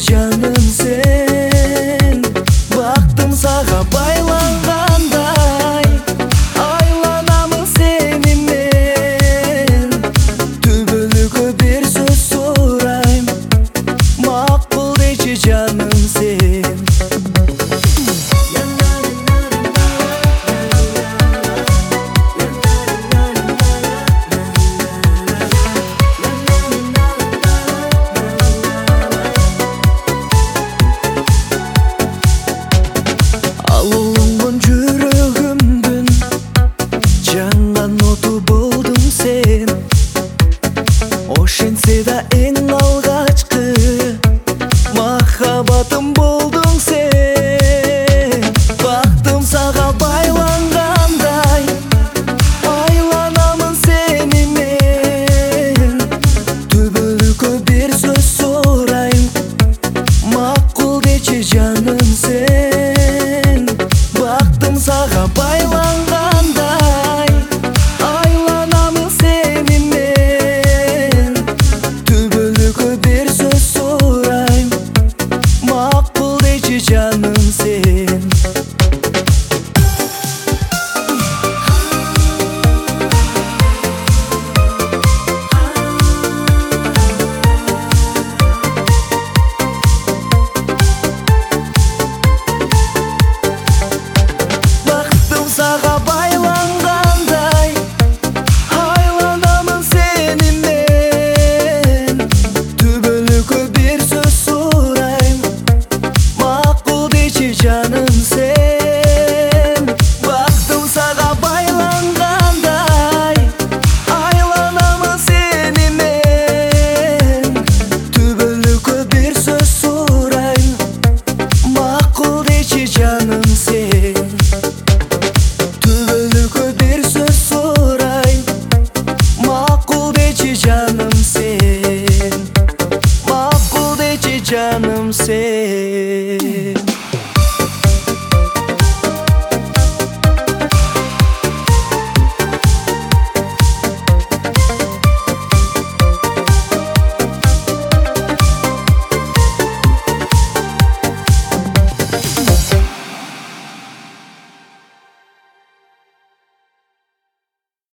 жаным сен. Бактым сага байлангандай, айланамын сенинен. Түбөлүккө бир сөз сурайм, макул дечи жаным сен. Алуулунгон жүрөгүмдүн жанган оту болдуң сен. Ошентсе да эң алгачкы махабатым болдуң сен. Бактым сага байлангандай, айланамын сенинен. Түбөлүккө бир сөз сурайм, макул дечи жаным сен. Бактым сага байлангандай, айланамын сенинен. Түбөлүккө бир сөз сурайм, макул дечи жаным сен. Бактым сага байлангандай, айланамын сенинен. Түбөлүккө бир сөз сурайм, макул дечи жаным сен. Бактым сага байлангандай, айланамын сенинен. Түбөлүккө бир сөз сурайм, макул дечи жаным сен. Түбөлүккө бир сөз сурайм, макул дечи жаным сен. Макул дечи жаным сен.